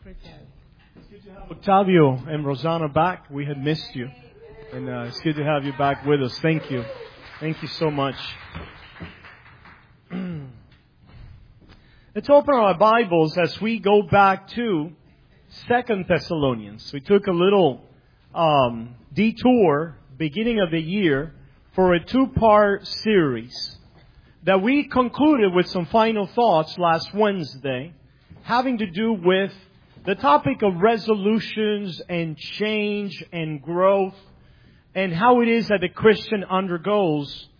It's good to have Octavio and Rosanna back. We had missed you. And it's good to have you back with us. Thank you. Thank you so much. Let's open our Bibles as we go back to 2 Thessalonians. We took a little detour, beginning of the year, for a two-part series that we concluded with some final thoughts last Wednesday, having to do with the topic of resolutions and change and growth, and how it is that the Christian undergoes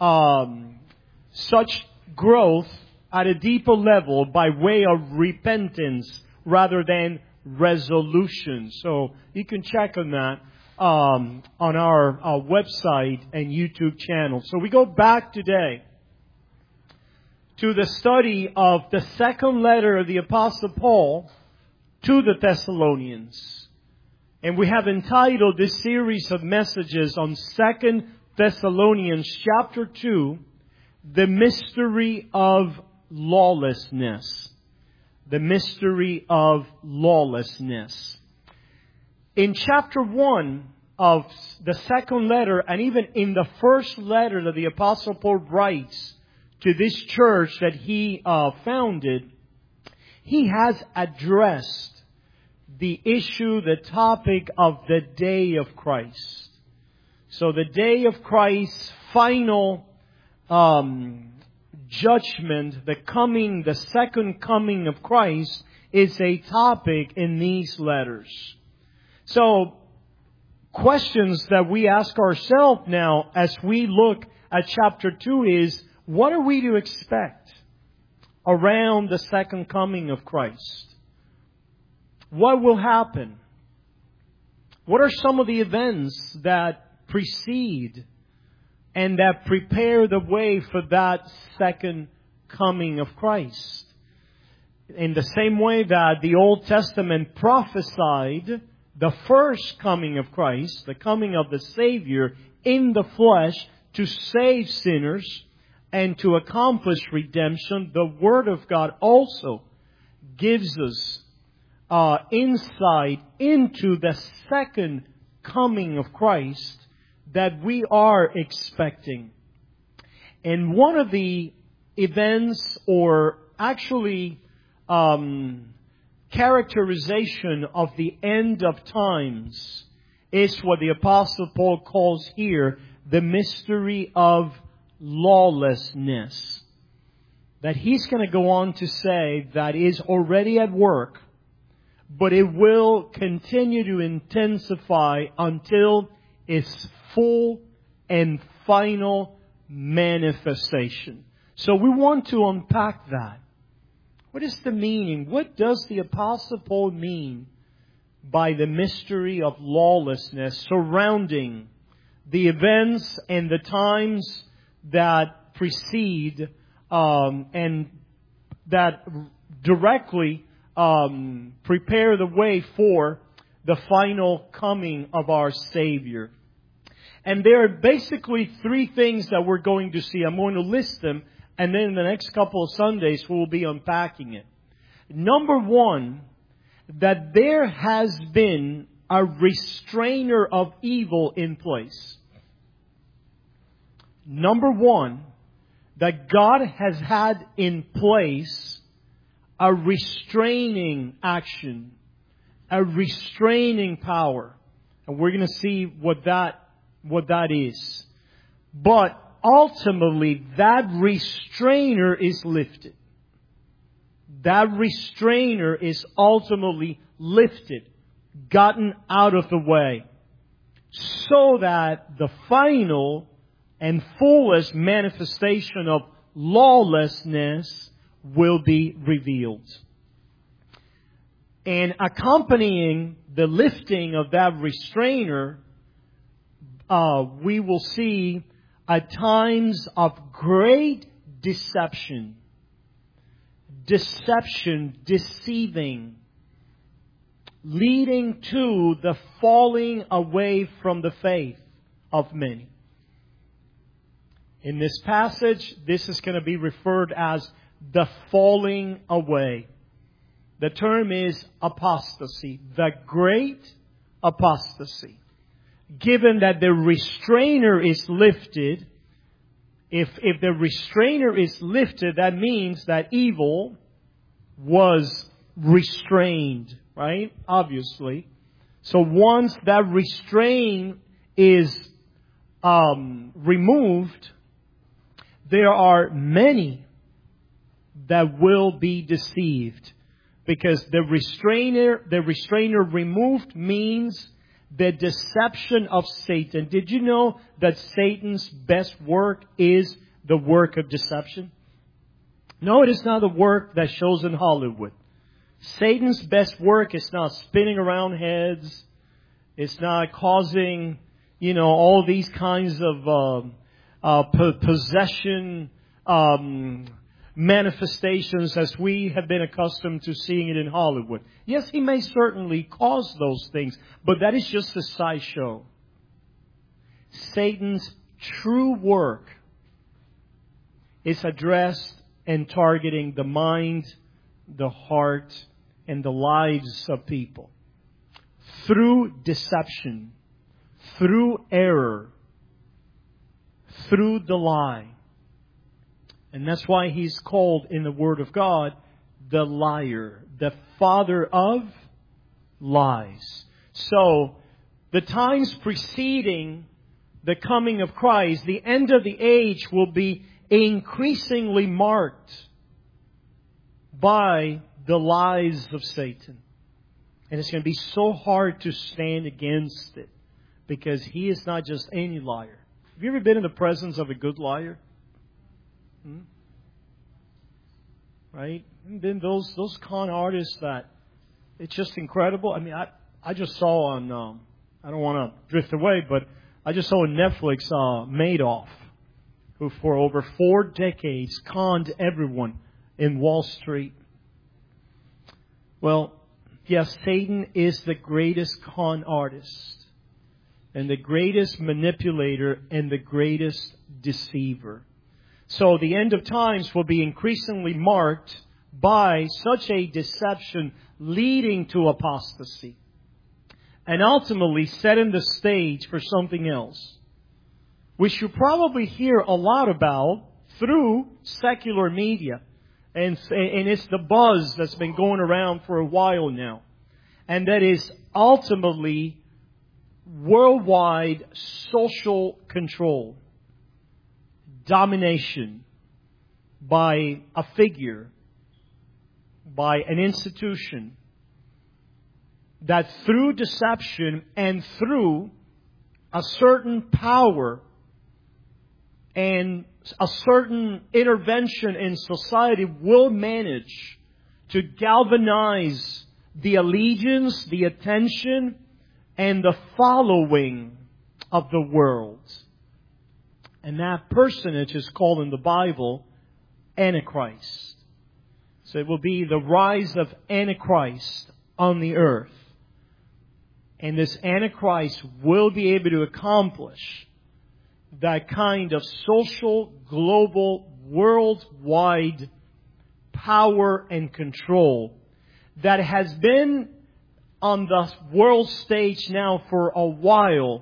such growth at a deeper level by way of repentance rather than resolution. So you can check on that on our website and YouTube channel. So we go back today to the study of the second letter of the Apostle Paul to the Thessalonians. And we have entitled this series of messages on 2 Thessalonians chapter 2, The Mystery of Lawlessness. The Mystery of Lawlessness. In chapter 1 of the second letter, and even in the first letter that the Apostle Paul writes to this church that he founded, he has addressed the issue, the topic of the day of Christ. So the day of Christ's final judgment, the second coming of Christ, is a topic in these letters. So, questions that we ask ourselves now as we look at chapter 2 is, what are we to expect around the second coming of Christ? What will happen? What are some of the events that precede and that prepare the way for that second coming of Christ? In the same way that the Old Testament prophesied the first coming of Christ, the coming of the Savior in the flesh to save sinners and to accomplish redemption, the Word of God also gives us insight into the second coming of Christ that we are expecting. And one of the events, or actually characterization of the end of times, is what the Apostle Paul calls here the mystery of lawlessness. That he's going to go on to say that is already at work, but it will continue to intensify until its full and final manifestation. So we want to unpack that. What is the meaning? What does the Apostle Paul mean by the mystery of lawlessness surrounding the events and the times that precede and that directly prepare the way for the final coming of our Savior? And there are basically three things that we're going to see. I'm going to list them, and then in the next couple of Sundays we'll be unpacking it. Number one, that there has been a restrainer of evil in place. Number one, that God has had in place a restraining action, a restraining power. And we're going to see what that is. But ultimately, that restrainer is lifted. That restrainer is ultimately lifted, gotten out of the way, so that the final and fullest manifestation of lawlessness will be revealed. And accompanying the lifting of that restrainer, we will see at times of great deception, deceiving, leading to the falling away from the faith of many. In this passage, this is going to be referred as the falling away. The term is apostasy, the great apostasy. Given that the restrainer is lifted, if the restrainer is lifted, that means that evil was restrained, right? Obviously. So once that restraint is removed, there are many that will be deceived. Because the restrainer removed means the deception of Satan. Did you know that Satan's best work is the work of deception? No, it is not the work that shows in Hollywood. Satan's best work is not spinning around heads. It's not causing, all these kinds of possession manifestations as we have been accustomed to seeing it in Hollywood. Yes, he may certainly cause those things, but that is just a sideshow. Satan's true work is addressed and targeting the mind, the heart, and the lives of people. Through deception, through error, through the lie. And that's why he's called in the Word of God the liar, the father of lies. So, the times preceding the coming of Christ, the end of the age will be increasingly marked by the lies of Satan. And it's going to be so hard to stand against it because he is not just any liar. Have you ever been in the presence of a good liar? Right? And then those con artists that it's just incredible. I mean, I just saw on I don't want to drift away, but I just saw on Netflix Madoff, who for over 4 decades conned everyone in Wall Street. Well, yes, Satan is the greatest con artist and the greatest manipulator and the greatest deceiver. So the end of times will be increasingly marked by such a deception leading to apostasy and ultimately setting the stage for something else, which you probably hear a lot about through secular media. And it's the buzz that's been going around for a while now. And that is ultimately worldwide social control. Domination by a figure, by an institution, that through deception and through a certain power and a certain intervention in society will manage to galvanize the allegiance, the attention, and the following of the world. And that personage is called in the Bible Antichrist. So it will be the rise of Antichrist on the earth. And this Antichrist will be able to accomplish that kind of social, global, worldwide power and control that has been on the world stage now for a while,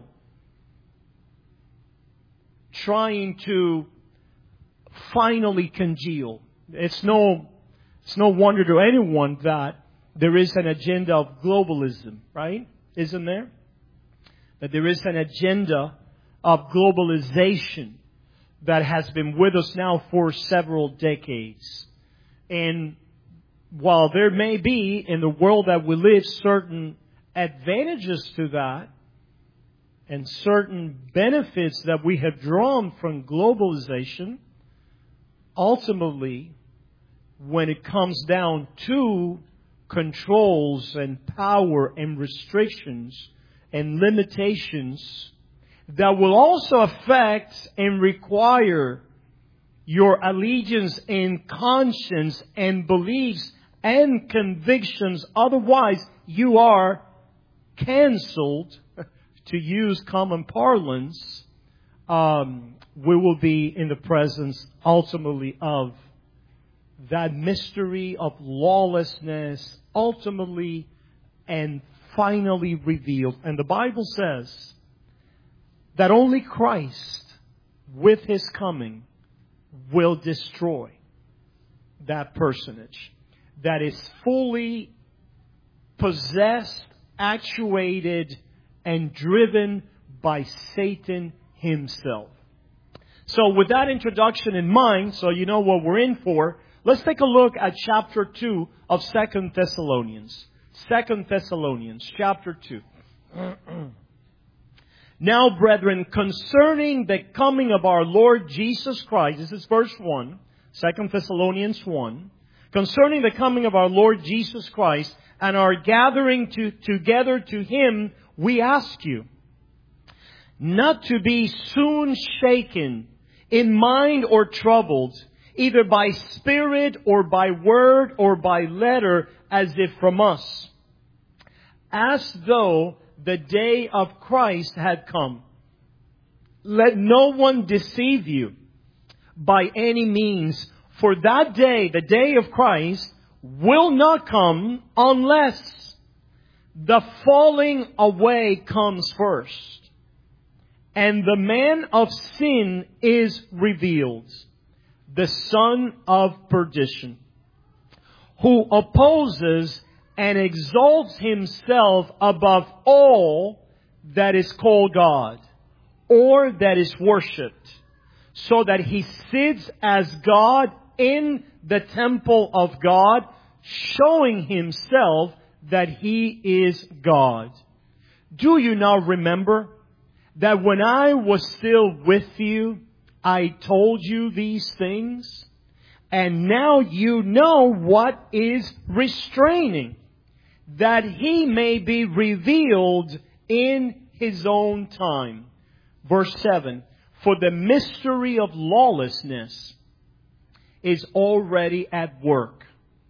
trying to finally congeal. It's no wonder to anyone that there is an agenda of globalism, right? Isn't there? That there is an agenda of globalization that has been with us now for several decades. And while there may be in the world that we live certain advantages to that and certain benefits that we have drawn from globalization, ultimately, when it comes down to controls and power and restrictions and limitations that will also affect and require your allegiance and conscience and beliefs and convictions. Otherwise, you are canceled, to use common parlance. We will be in the presence ultimately of that mystery of lawlessness ultimately and finally revealed. And the Bible says that only Christ, with His coming, will destroy that personage that is fully possessed, actuated, and driven by Satan himself. So with that introduction in mind, so you know what we're in for, let's take a look at chapter 2 of 2 Thessalonians. 2 Thessalonians, chapter 2. Now, brethren, concerning the coming of our Lord Jesus Christ, this is verse 1, 2 Thessalonians 1. Concerning the coming of our Lord Jesus Christ and our gathering together to Him, we ask you not to be soon shaken in mind or troubled, either by spirit or by word or by letter, as if from us, as though the day of Christ had come. Let no one deceive you by any means, for that day, the day of Christ, will not come unless the falling away comes first, and the man of sin is revealed, the son of perdition, who opposes and exalts himself above all that is called God, or that is worshipped, so that he sits as God in the temple of God, showing himself that he is God. Do you now remember that when I was still with you, I told you these things? And now you know what is restraining, that he may be revealed in his own time. Verse 7, for the mystery of lawlessness is already at work.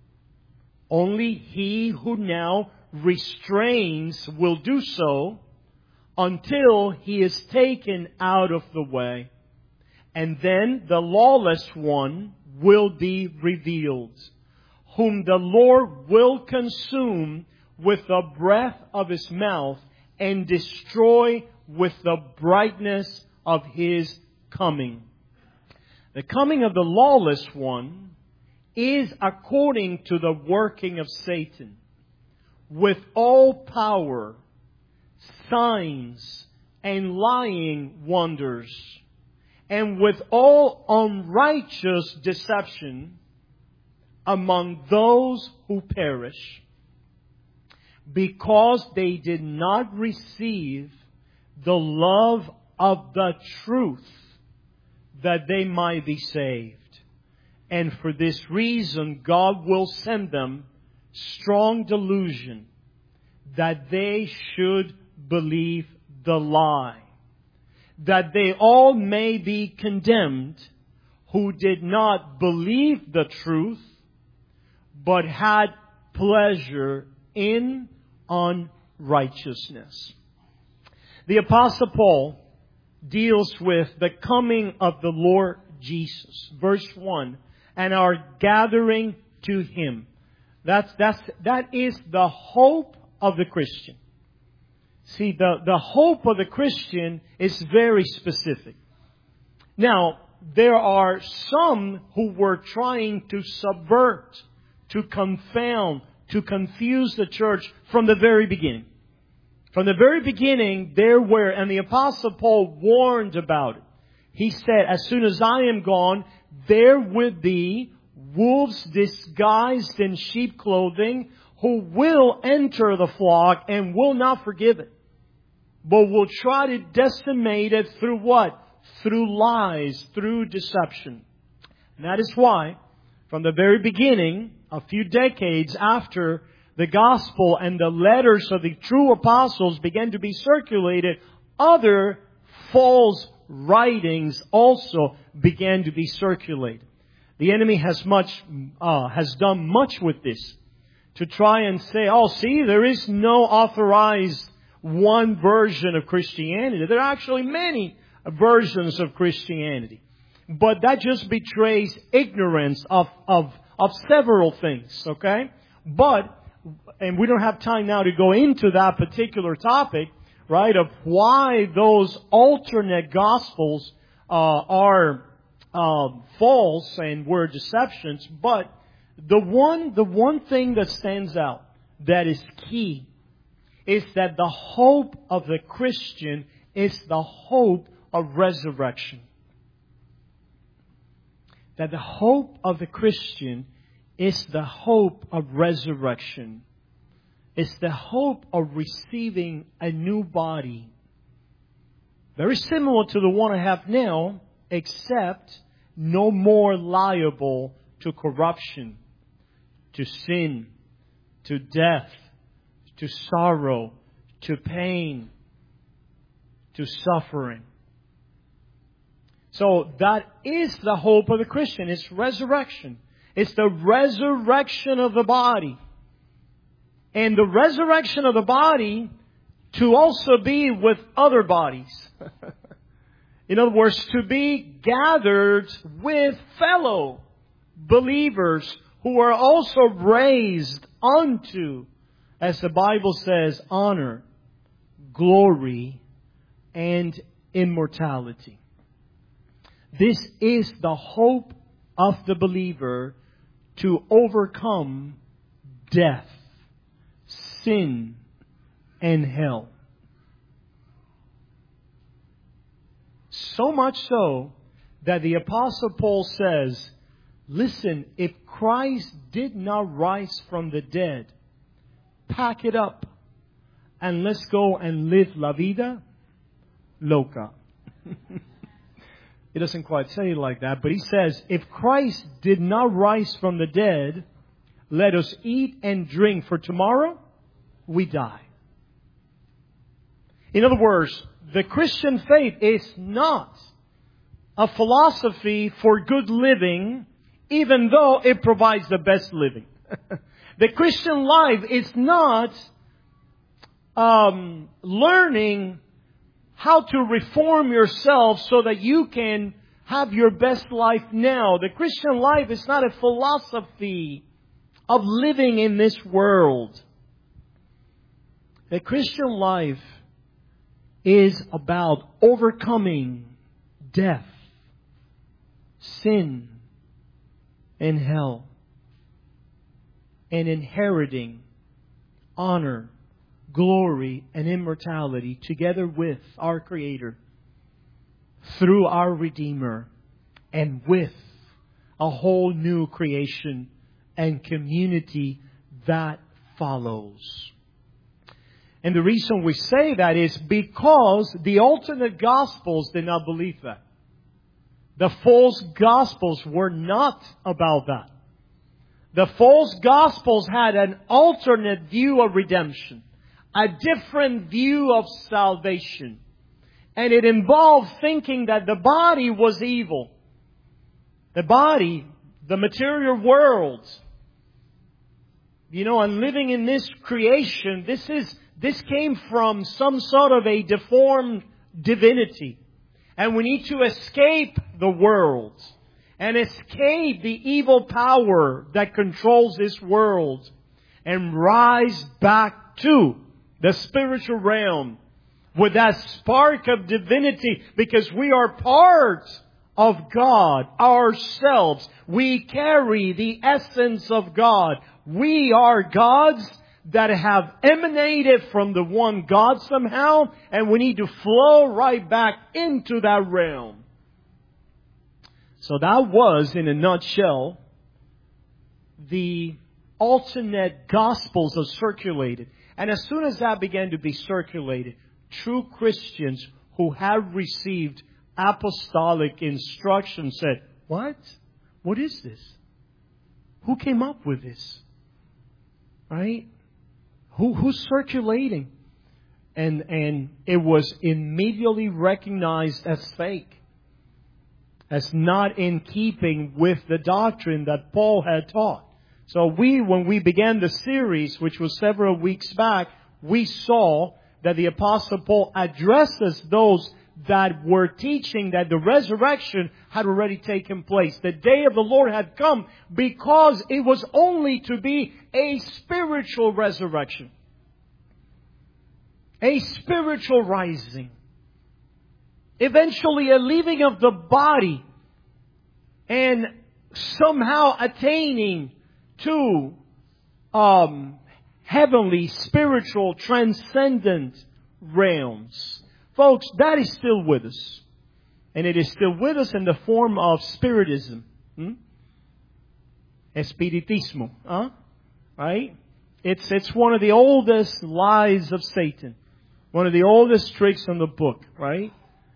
Only he who now restrains will do so until he is taken out of the way. And then the lawless one will be revealed, whom the Lord will consume with the breath of His mouth and destroy with the brightness of His coming. The coming of the lawless one is according to the working of Satan, with all power, signs, and lying wonders, and with all unrighteous deception among those who perish, because they did not receive the love of the truth, that they might be saved. And for this reason, God will send them strong delusion, that they should believe the lie, that they all may be condemned who did not believe the truth, but had pleasure in unrighteousness. The Apostle Paul deals with the coming of the Lord Jesus. Verse 1, and our gathering to Him. That is the hope of the Christian. See, the hope of the Christian is very specific. Now, there are some who were trying to subvert, to confound, to confuse the church from the very beginning. From the very beginning, there were, and the Apostle Paul warned about it. He said, as soon as I am gone, there will be wolves disguised in sheep clothing who will enter the flock and will not forgive it, but will try to decimate it through what? Through lies, through deception. And that is why, from the very beginning, a few decades after the gospel and the letters of the true apostles began to be circulated, other false writings also began to be circulated. The enemy has done much with this to try and say, oh, see, there is no authorized one version of Christianity. There are actually many versions of Christianity. But that just betrays ignorance of of several things, okay? But, and we don't have time now to go into that particular topic, right, of why those alternate Gospels are false and were deceptions. But the one thing that stands out that is key is that the hope of the Christian is the hope of resurrection. That the hope of the Christian is the hope of resurrection. It's the hope of receiving a new body. Very similar to the one I have now, except no more liable to corruption, to sin, to death, to sorrow, to pain, to suffering. So that is the hope of the Christian. It's resurrection. It's the resurrection of the body. And the resurrection of the body to also be with other bodies. In other words, to be gathered with fellow believers who are also raised unto, as the Bible says, honor, glory, and immortality. This is the hope of the believer to overcome death, sin, and hell. So much so that the Apostle Paul says, listen, if Christ did not rise from the dead, pack it up and let's go and live la vida loca. He doesn't quite say it like that, but he says, if Christ did not rise from the dead, let us eat and drink, for tomorrow we die. In other words, the Christian faith is not a philosophy for good living, even though it provides the best living. The Christian life is not learning how to reform yourself so that you can have your best life now. The Christian life is not a philosophy of living in this world. The Christian life is about overcoming death, sin, and hell, and inheriting honor, glory, and immortality together with our Creator through our Redeemer and with a whole new creation and community that follows. And the reason we say that is because the alternate Gospels did not believe that. The false Gospels were not about that. The false Gospels had an alternate view of redemption, a different view of salvation. And it involved thinking that the body was evil. The body, the material world, and living in this creation, this came from some sort of a deformed divinity. And we need to escape the world and escape the evil power that controls this world and rise back to the spiritual realm with that spark of divinity, because we are part of God ourselves. We carry the essence of God. We are gods that have emanated from the one God somehow, and we need to flow right back into that realm. So that was, in a nutshell, the alternate Gospels that circulated. And as soon as that began to be circulated, true Christians who have received apostolic instruction said, what? What is this? Who came up with this? Right? Who's circulating? And it was immediately recognized as fake, as not in keeping with the doctrine that Paul had taught. So when we began the series, which was several weeks back, we saw that the Apostle Paul addresses those that were teaching that the resurrection had already taken place. The day of the Lord had come because it was only to be a spiritual resurrection. A spiritual rising. Eventually a leaving of the body and somehow attaining to heavenly, spiritual, transcendent realms. Folks, that is still with us. And it is still with us in the form of Spiritism. Espiritismo. Right? It's one of the oldest lies of Satan. One of the oldest tricks in the book. Right?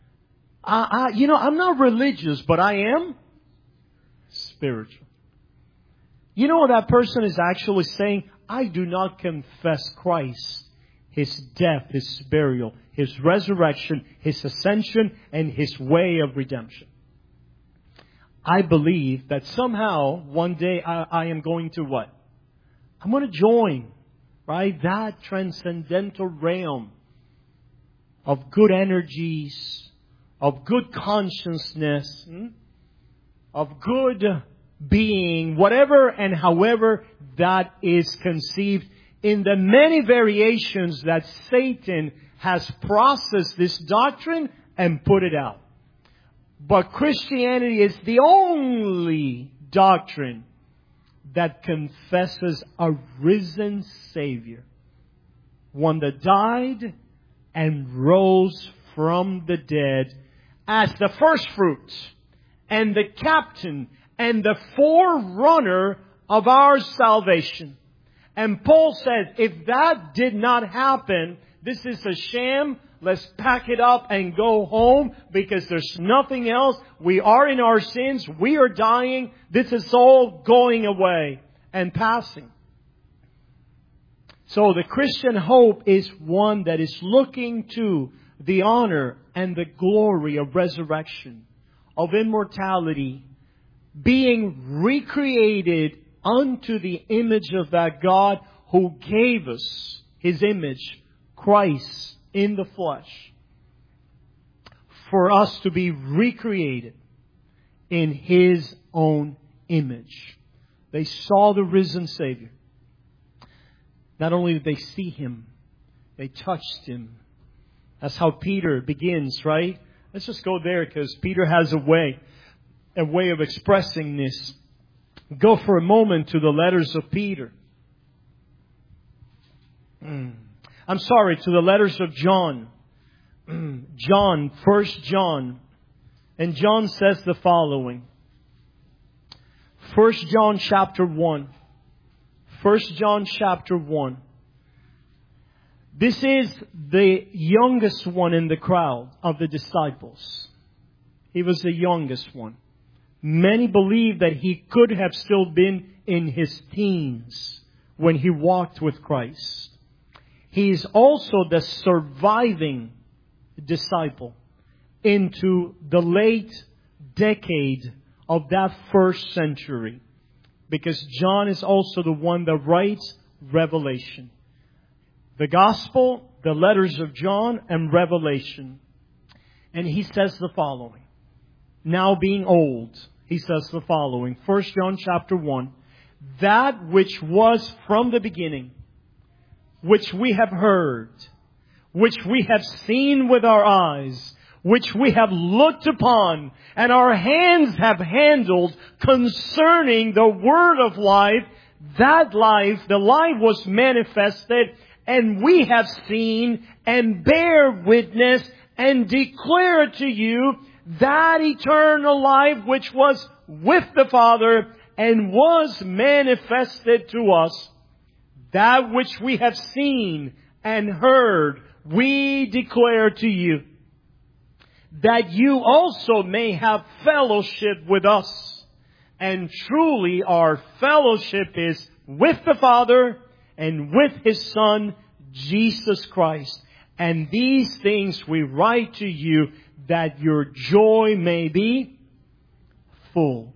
I'm not religious, but I am spiritual. You know what that person is actually saying? I do not confess Christ, His death, His burial, His resurrection, His ascension, and His way of redemption. I believe that somehow one day I am going to what? I'm going to join, right, that transcendental realm of good energies, of good consciousness, of good being, whatever and however that is conceived in the many variations that Satan has processed this doctrine and put it out. But Christianity is the only doctrine that confesses a risen Savior. One that died and rose from the dead as the first fruits and the captain and the forerunner of our salvation. And Paul said, if that did not happen, this is a sham. Let's pack it up and go home because there's nothing else. We are in our sins. We are dying. This is all going away and passing. So the Christian hope is one that is looking to the honor and the glory of resurrection, of immortality, being recreated unto the image of that God who gave us His image, Christ in the flesh, for us to be recreated in His own image. They saw the risen Savior. Not only did they see Him, they touched Him. That's how Peter begins, right? Let's just go there because Peter has a way of expressing this. Go for a moment to the letters of Peter. I'm sorry, to the letters of John. John, 1 John. And John says the following. 1 John chapter 1. 1 John chapter 1. This is the youngest one in the crowd of the disciples. He was the youngest one. Many believe that he could have still been in his teens when he walked with Christ. He is also the surviving disciple into the late decade of that first century. Because John is also the one that writes Revelation. The Gospel, the letters of John, and Revelation. And he says the following. Now being old, he says the following. 1 John chapter 1. That which was from the beginning, which we have heard, which we have seen with our eyes, which we have looked upon, and our hands have handled concerning the word of life. That life, the life was manifested, and we have seen and bear witness and declare to you that eternal life which was with the Father and was manifested to us. That which we have seen and heard, we declare to you, that you also may have fellowship with us. And truly our fellowship is with the Father and with His Son, Jesus Christ. And these things we write to you that your joy may be full.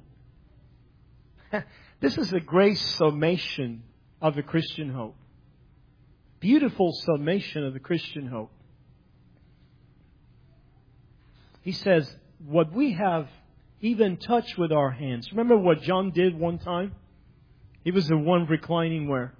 This is a great summation of the Christian hope. Beautiful summation of the Christian hope. He says, what we have even touched with our hands. Remember what John did one time? He was the one reclining where?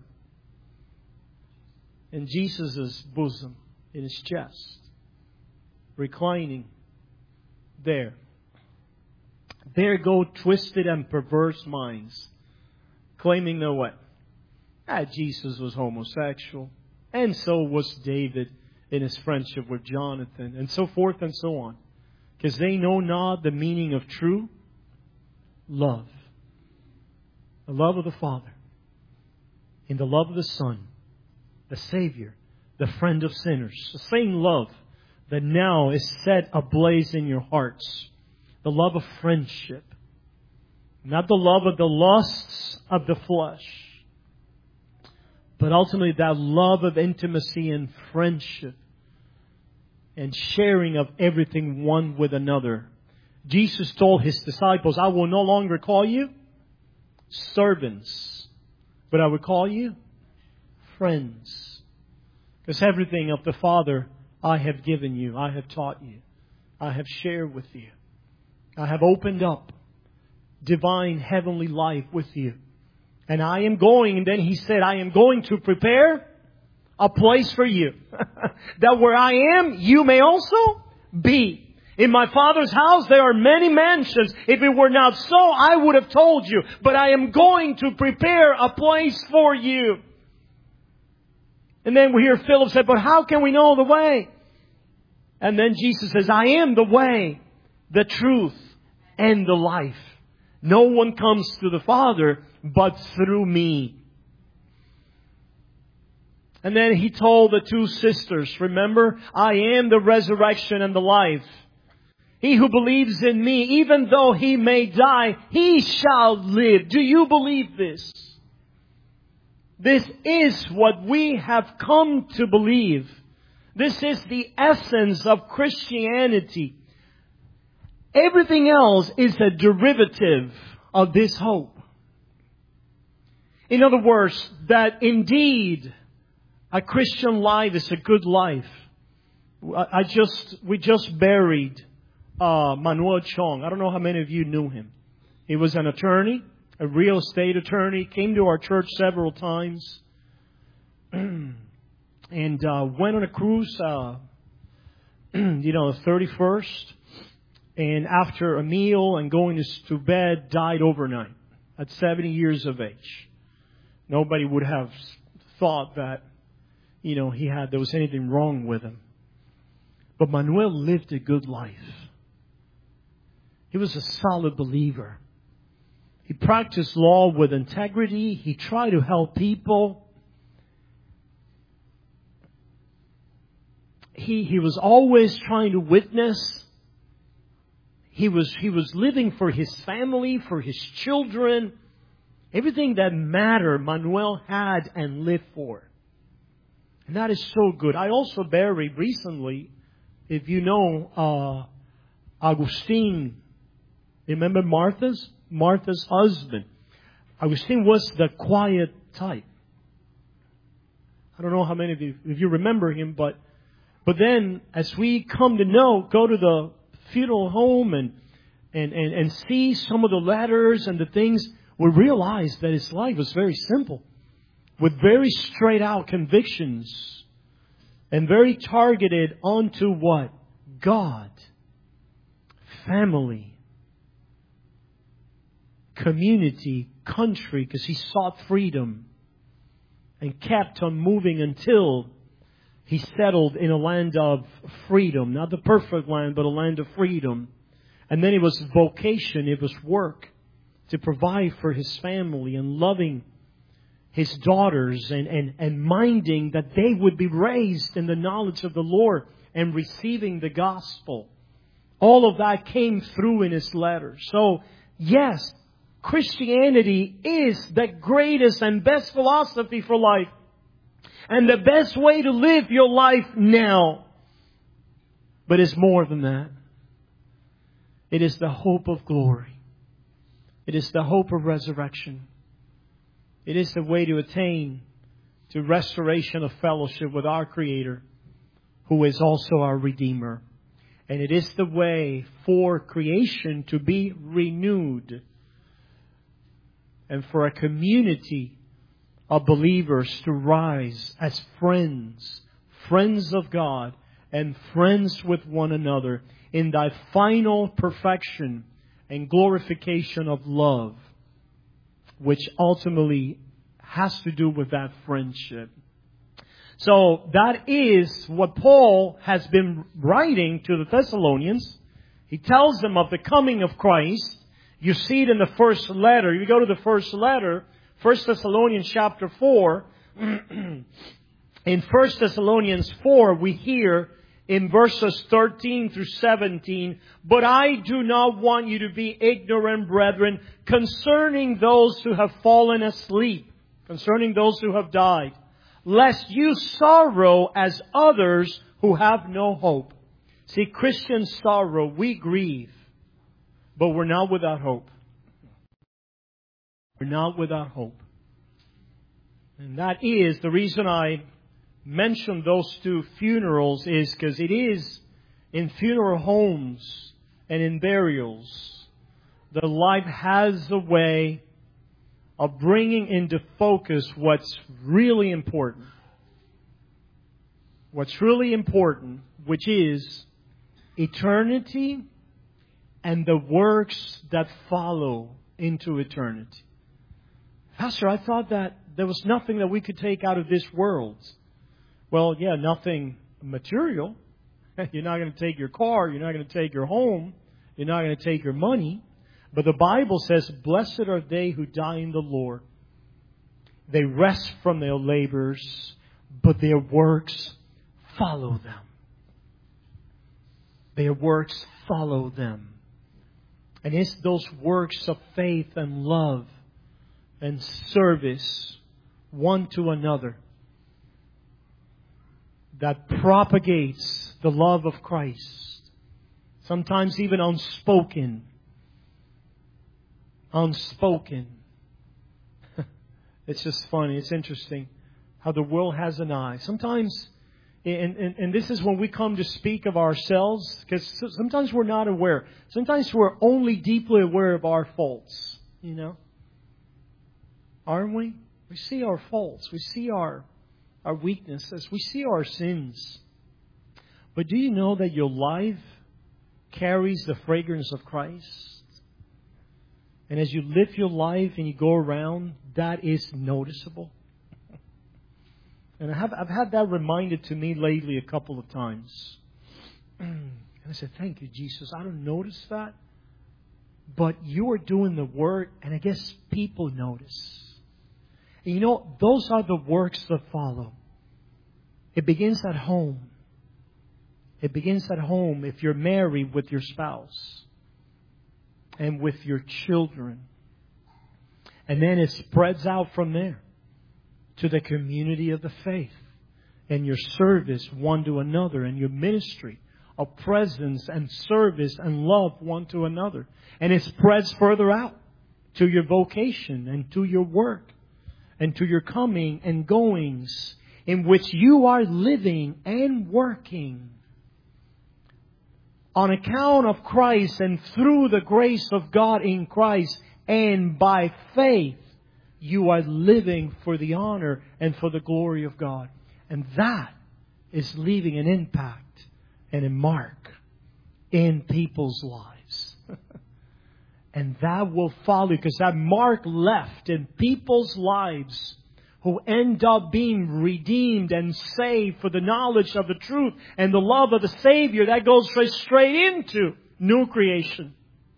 In Jesus' bosom, in His chest. Reclining there. There go twisted and perverse minds, claiming that what? Jesus was homosexual. And so was David in his friendship with Jonathan. And so forth and so on. Because they know not the meaning of true love. The love of the Father. In the love of the Son. The Savior. The friend of sinners. The same love that now is set ablaze in your hearts. The love of friendship. Not the love of the lusts of the flesh. But ultimately that love of intimacy and friendship. And sharing of everything one with another. Jesus told His disciples, I will no longer call you servants. But I will call you friends. Because everything of the Father I have given you. I have taught you. I have shared with you. I have opened up divine heavenly life with you. And I am going, and then He said, I am going to prepare a place for you. That where I am, you may also be. In my Father's house, there are many mansions. If it were not so, I would have told you. But I am going to prepare a place for you. And then we hear Philip say, but how can we know the way? And then Jesus says, I am the way, the truth, and the life. No one comes to the Father but through me. And then He told the two sisters, remember, I am the resurrection and the life. He who believes in me, even though he may die, he shall live. Do you believe this? This is what we have come to believe. This is the essence of Christianity. Everything else is a derivative of this hope. In other words, that indeed a Christian life is a good life. We just buried Manuel Chong. I don't know how many of you knew him. He was an attorney, a real estate attorney, came to our church several times, and went on a cruise, the 31st, and after a meal and going to bed, died overnight at 70 years of age. Nobody would have thought that, there was anything wrong with him. But Manuel lived a good life. He was a solid believer. He practiced law with integrity. He tried to help people. He was always trying to witness. He was living for his family, for his children. Everything that mattered, Manuel had and lived for. And that is so good. I also buried recently, if you know, Agustin. Remember Martha's husband. Agustin was the quiet type. I don't know how many of you, if you remember him, but then as we come to know, go to the funeral home and see some of the letters and the things, we realize that his life was very simple, with very straight out convictions and very targeted onto what? God, family, community, country, because he sought freedom and kept on moving until he settled in a land of freedom. Not the perfect land, but a land of freedom. And then it was vocation, it was work to provide for his family and loving his daughters and minding that they would be raised in the knowledge of the Lord and receiving the gospel. All of that came through in his letter. So, yes, Christianity is the greatest and best philosophy for life. And the best way to live your life now. But it's more than that. It is the hope of glory. It is the hope of resurrection. It is the way to attain to restoration of fellowship with our Creator, who is also our Redeemer. And it is the way for creation to be renewed. And for a community of believers to rise as friends, friends of God, and friends with one another in that final perfection and glorification of love, which ultimately has to do with that friendship. So that is what Paul has been writing to the Thessalonians. He tells them of the coming of Christ. You see it in the first letter. You go to the first letter, 1 Thessalonians chapter 4. In 1 Thessalonians 4, we hear in verses 13 through 17, "But I do not want you to be ignorant, brethren, concerning those who have fallen asleep, concerning those who have died, lest you sorrow as others who have no hope." See, Christian sorrow, we grieve, but we're not without hope. We're not without hope. And that is the reason I mentioned those two funerals, is because it is in funeral homes and in burials that life has a way of bringing into focus what's really important. What's really important, which is eternity and the works that follow into eternity. Pastor, I thought that there was nothing that we could take out of this world. Well, yeah, nothing material. You're not going to take your car. You're not going to take your home. You're not going to take your money. But the Bible says, "Blessed are they who die in the Lord. They rest from their labors, but their works follow them." Their works follow them. And it's those works of faith and love and service one to another that propagates the love of Christ. Sometimes even unspoken. It's just funny. It's interesting how the world has an eye. Sometimes, and this is when we come to speak of ourselves, because sometimes we're not aware. Sometimes we're only deeply aware of our faults. You know? Aren't we? We see our faults. We see our weaknesses. We see our sins. But do you know that your life carries the fragrance of Christ? And as you live your life and you go around, that is noticeable. And I've had that reminded to me lately a couple of times. And I said, "Thank you, Jesus. I don't notice that. But you are doing the work, and I guess people notice." And you know, those are the works that follow. It begins at home. It begins at home if you're married with your spouse and with your children. And then it spreads out from there to the community of the faith and your service one to another and your ministry of presence and service and love one to another. And it spreads further out to your vocation and to your work and to your coming and goings, in which you are living and working on account of Christ and through the grace of God in Christ, and by faith you are living for the honor and for the glory of God. And that is leaving an impact and a mark in people's lives. And that will follow, because that mark left in people's lives who end up being redeemed and saved for the knowledge of the truth and the love of the Savior, that goes straight into new creation.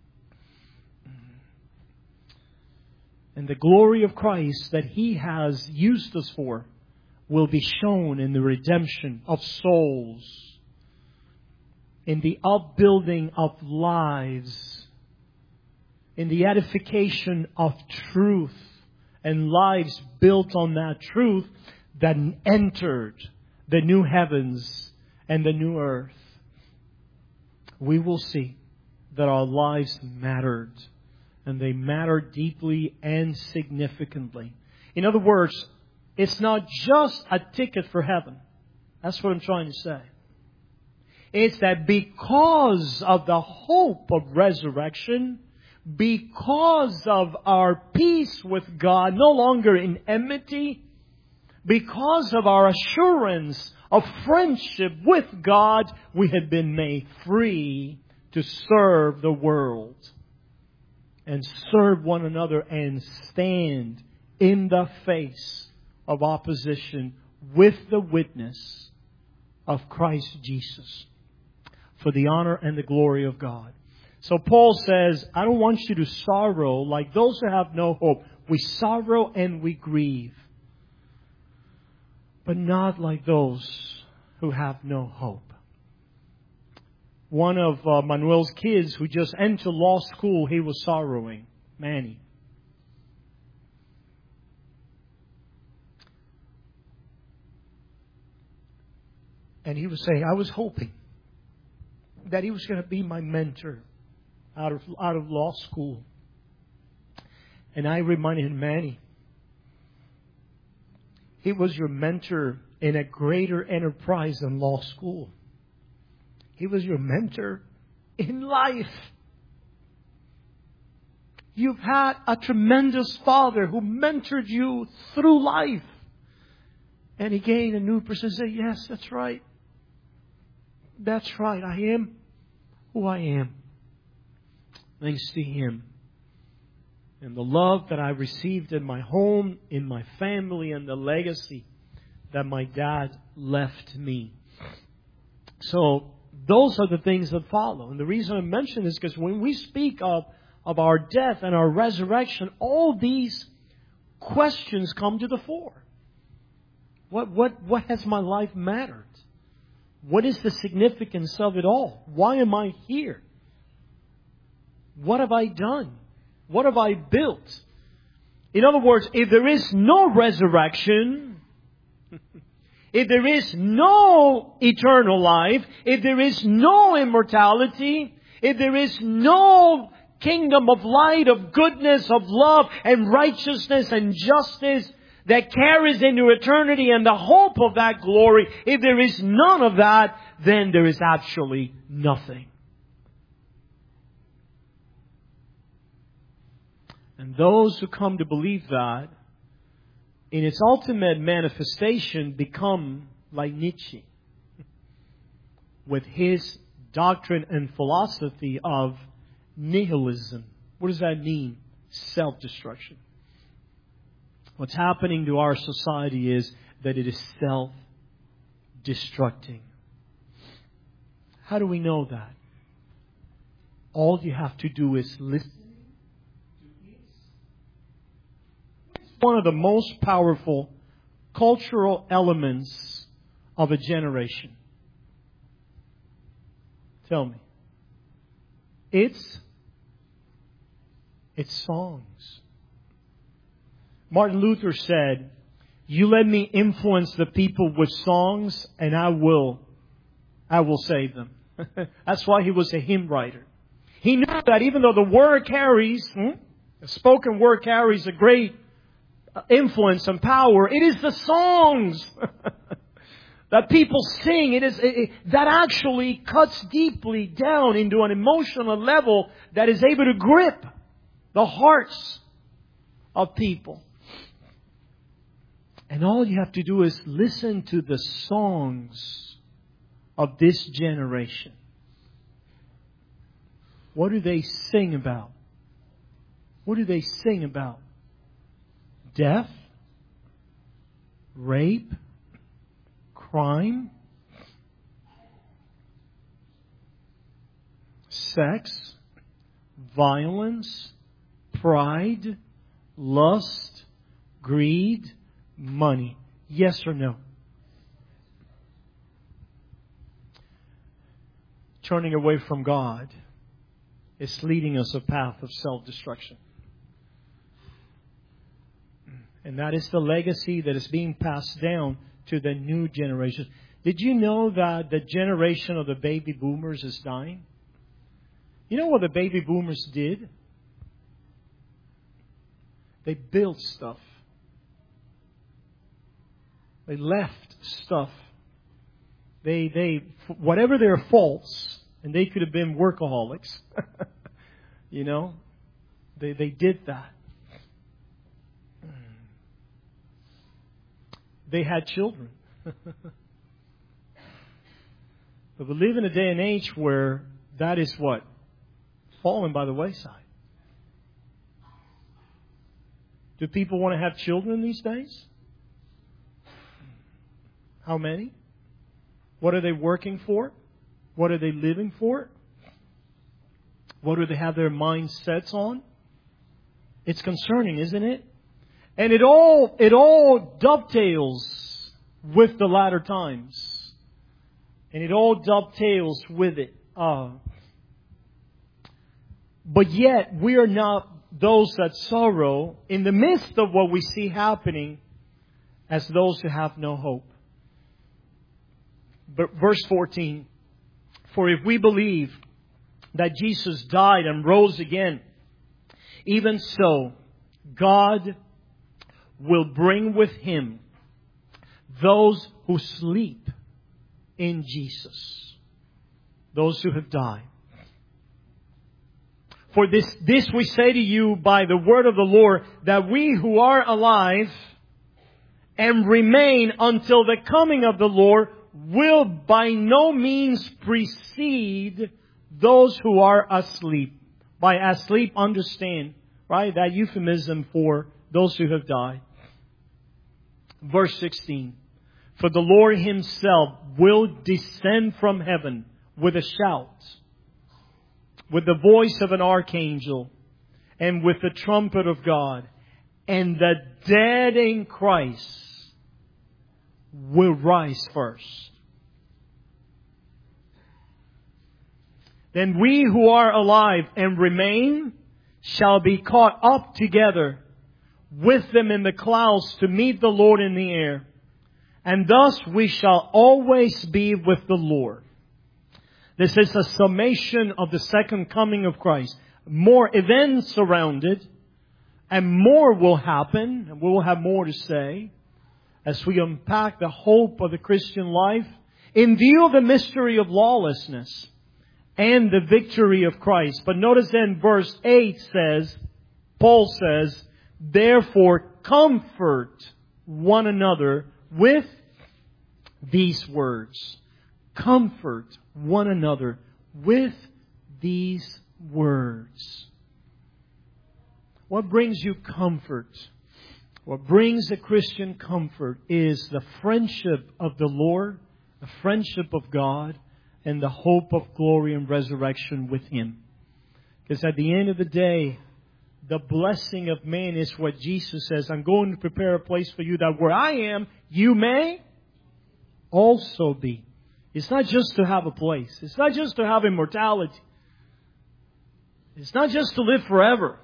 And the glory of Christ that He has used us for will be shown in the redemption of souls, in the upbuilding of lives, in the edification of truth, and lives built on that truth that entered the new heavens and the new earth. We will see that our lives mattered, and they matter deeply and significantly. In other words, it's not just a ticket for heaven. That's what I'm trying to say. is that because of the hope of resurrection, because of our peace with God, no longer in enmity, because of our assurance of friendship with God, we have been made free to serve the world and serve one another and stand in the face of opposition with the witness of Christ Jesus for the honor and the glory of God. So Paul says, I don't want you to sorrow like those who have no hope. We sorrow and we grieve, but not like those who have no hope. One of Manuel's kids who just entered law school, he was sorrowing. Manny. And he was saying, I was hoping that he was going to be my mentor out of law school. And I reminded him, Manny, he was your mentor in a greater enterprise than law school. He was your mentor in life. You've had a tremendous father who mentored you through life. And he gained a new person and said, yes, that's right. That's right. I am who I am. Thanks to him. And the love that I received in my home, in my family, and the legacy that my dad left me. So those are the things that follow. And the reason I mention this is because when we speak of our death and our resurrection, all these questions come to the fore. What has my life mattered? What is the significance of it all? Why am I here? What have I done? What have I built? In other words, if there is no resurrection, if there is no eternal life, if there is no immortality, if there is no kingdom of light, of goodness, of love, and righteousness, and justice that carries into eternity and the hope of that glory, if there is none of that, then there is actually nothing. And those who come to believe that, in its ultimate manifestation, become like Nietzsche, with his doctrine and philosophy of nihilism. What does that mean? Self-destruction. What's happening to our society is that it is self-destructing. How do we know that? All you have to do is listen. One of the most powerful cultural elements of a generation. Tell me. It's songs. Martin Luther said, you let me influence the people with songs and I will save them. That's why he was a hymn writer. He knew that even though the word carries, the spoken word carries a great influence and power, it is the songs that people sing. That actually cuts deeply down into an emotional level that is able to grip the hearts of people. And all you have to do is listen to the songs of this generation. What do they sing about? What do they sing about? Death? Rape? Crime? Sex? Violence? Pride? Lust? Greed? Money? Yes or no? Turning away from God is leading us a path of self-destruction. And that is the legacy that is being passed down to the new generation. Did you know that the generation of the baby boomers is dying? You know what the baby boomers did? They built stuff. They left stuff. whatever their faults, and they could have been workaholics, you know, they did that. They had children. But we live in a day and age where that is what? Fallen by the wayside. Do people want to have children these days? How many? What are they working for? What are they living for? What do they have their mindsets on? It's concerning, isn't it? And it all dovetails with the latter times. And it all dovetails with it. But yet, we are not those that sorrow in the midst of what we see happening as those who have no hope. But verse 14, for if we believe that Jesus died and rose again, even so, God will bring with Him those who sleep in Jesus, those who have died. For this we say to you by the word of the Lord, that we who are alive and remain until the coming of the Lord will by no means precede those who are asleep. By asleep, understand, right? That euphemism for those who have died. Verse 16. For the Lord Himself will descend from heaven with a shout, with the voice of an archangel, and with the trumpet of God. And the dead in Christ will rise first. Then we who are alive and remain shall be caught up together with them in the clouds to meet the Lord in the air. And thus we shall always be with the Lord. This is a summation of the second coming of Christ. More events around it, and more will happen, and we will have more to say as we unpack the hope of the Christian life in view of the mystery of lawlessness and the victory of Christ. But notice then verse 8 says, Paul says, therefore comfort one another with these words. Comfort one another with these words. What brings you comfort? What brings a Christian comfort is the friendship of the Lord, the friendship of God, and the hope of glory and resurrection with Him. Because at the end of the day, the blessing of man is what Jesus says, I'm going to prepare a place for you that where I am, you may also be. It's not just to have a place. It's not just to have immortality. It's not just to live forever.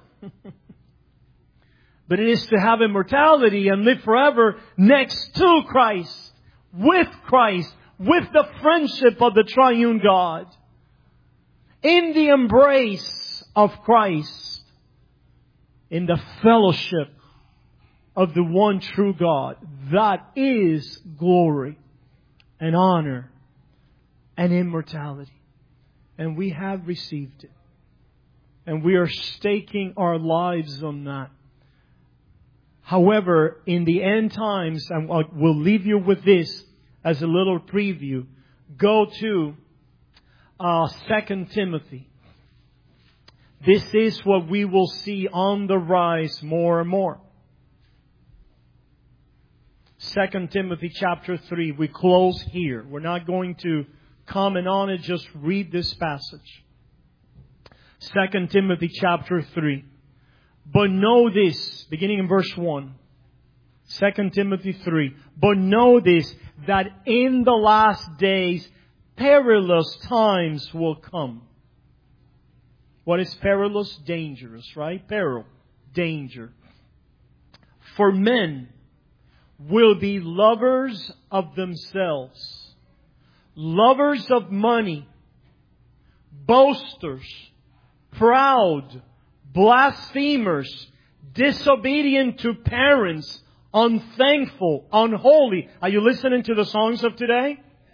But it is to have immortality and live forever next to Christ, with the friendship of the triune God, in the embrace of Christ, in the fellowship of the one true God. That is glory and honor and immortality. And we have received it. And we are staking our lives on that. However, in the end times, and we'll leave you with this as a little preview, go to 2 Timothy. This is what we will see on the rise more and more. 2 Timothy chapter 3. We close here. We're not going to comment on it. Just read this passage. 2 Timothy chapter 3. But know this, beginning in verse 1. 2 Timothy 3. But know this, that in the last days perilous times will come. What is perilous? Dangerous, right? Peril, danger. For men will be lovers of themselves, lovers of money, boasters, proud, blasphemers, disobedient to parents, unthankful, unholy. Are you listening to the songs of today?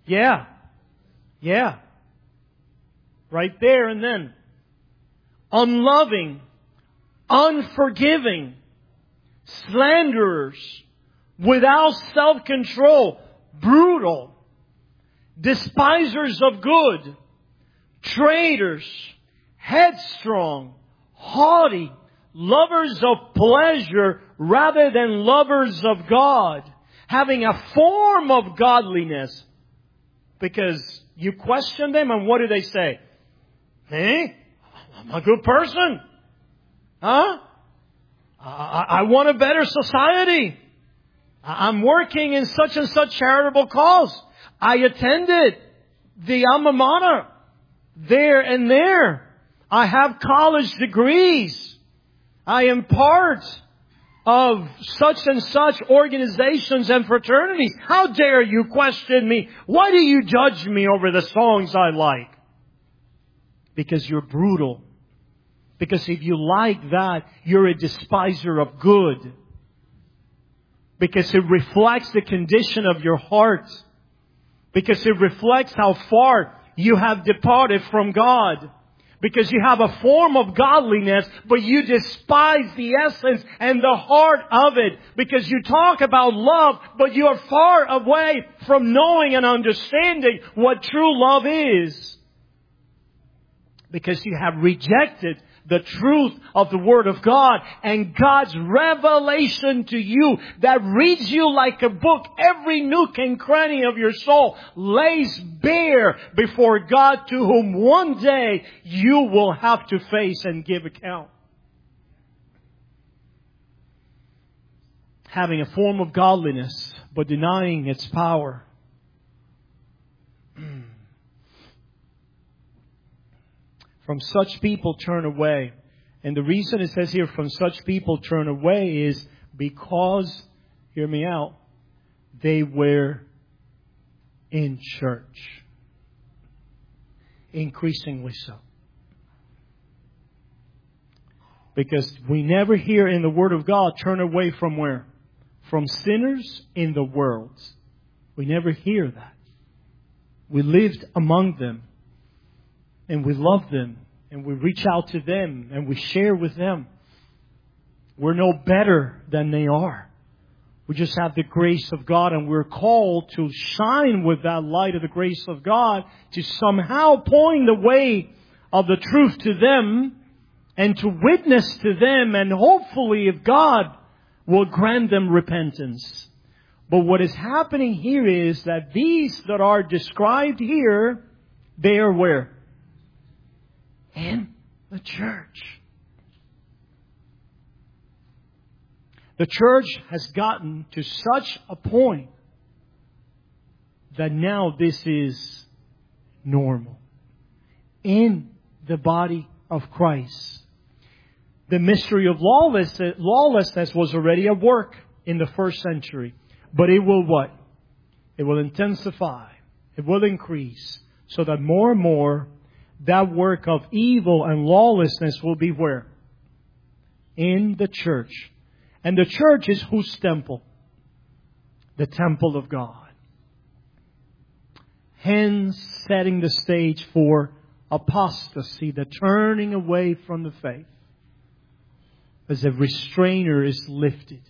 Yeah. Yeah. Right there and then. Unloving, unforgiving, slanderers, without self-control, brutal, despisers of good, traitors, headstrong, haughty, lovers of pleasure rather than lovers of God, having a form of godliness. Because you question them and what do they say? Hey, I'm a good person. Huh? I want a better society. I'm working in such and such charitable cause. I attended the alma mater there and there. I have college degrees. I am part of such and such organizations and fraternities. How dare you question me? Why do you judge me over the songs I like? Because you're brutal. Because if you like that, you're a despiser of good. Because it reflects the condition of your heart. Because it reflects how far you have departed from God. Because you have a form of godliness, but you despise the essence and the heart of it. Because you talk about love, but you are far away from knowing and understanding what true love is. Because you have rejected the truth of the Word of God and God's revelation to you that reads you like a book. Every nook and cranny of your soul lays bare before God, to whom one day you will have to face and give account. Having a form of godliness but denying its power. From such people turn away. And the reason it says here, from such people turn away, is because, hear me out, they were in church. Increasingly so. Because we never hear in the Word of God, turn away from where? From sinners in the world. We never hear that. We lived among them. And we love them. And we reach out to them. And we share with them. We're no better than they are. We just have the grace of God. And we're called to shine with that light of the grace of God. To somehow point the way of the truth to them. And to witness to them. And hopefully, if God will grant them repentance. But what is happening here is that these that are described here, they are where? In the church. The church has gotten to such a point that now this is normal. In the body of Christ. The mystery of lawlessness was already at work in the first century. But it will what? It will intensify. It will increase. So that more and more that work of evil and lawlessness will be where? In the church. And the church is whose temple? The temple of God. Hence setting the stage for apostasy, the turning away from the faith. As a restrainer is lifted.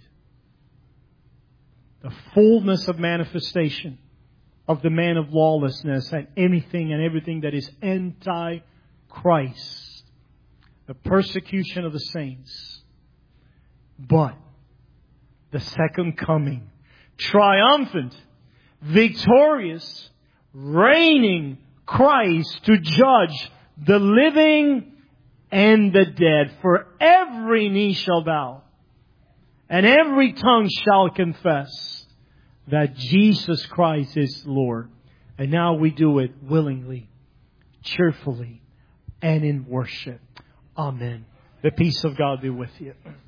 The fullness of manifestation of the man of lawlessness and anything and everything that is anti-Christ. The persecution of the saints. But the second coming, triumphant, victorious, reigning Christ to judge the living and the dead. For every knee shall bow and every tongue shall confess that Jesus Christ is Lord. And now we do it willingly, cheerfully, and in worship. Amen. The peace of God be with you.